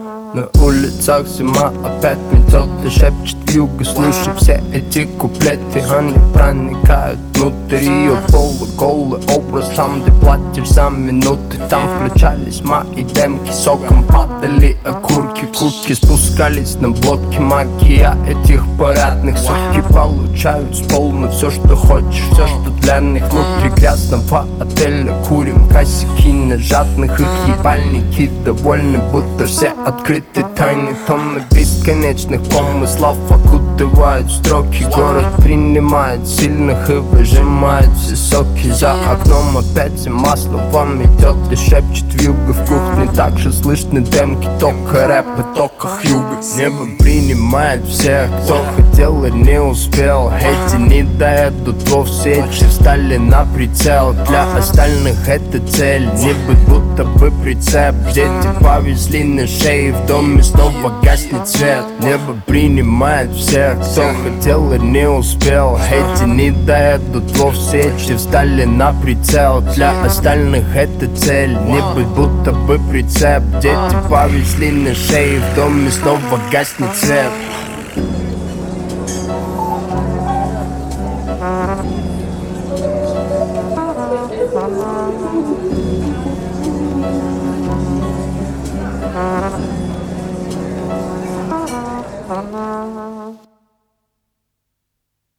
На улицах зима, опять мететы шепчет вьюга. Слушай все эти куплеты, они проникают внутрь ее полуголый образ. Там, где платишь за минуты, там включались мои демки. Соком падали окурки, куртки спускались на блоки. Магия этих парадных сутки получают сполна все, что хочешь, все, что для них. Внутри грязного отеля курим косяки на жадных. Их ебальники довольны, будто все открыты тайны. Тонны бесконечных помыслов окутывают строки. Город принимает сильных и выжимает все соки. За окном опять зима, словами идет и шепчет вьюга. В кухне также слышны демки, только рэп и только хьюга. Небо принимает всех, кто хотел и не успел. Эти не доедут вовсе, эти встали на прицел. Для остальных это цель, не быть будто бы прицеп. Дети повезли на шее, в доме снова гаснет свет. Небо принимает всех, кто хотел и не успел. Эти не доедут вовсе, эти встали на прицел. Для остальных это цель, не быть будто бы прицеп. Дети повезли на шее, в доме снова гаснет свет. Uh-huh.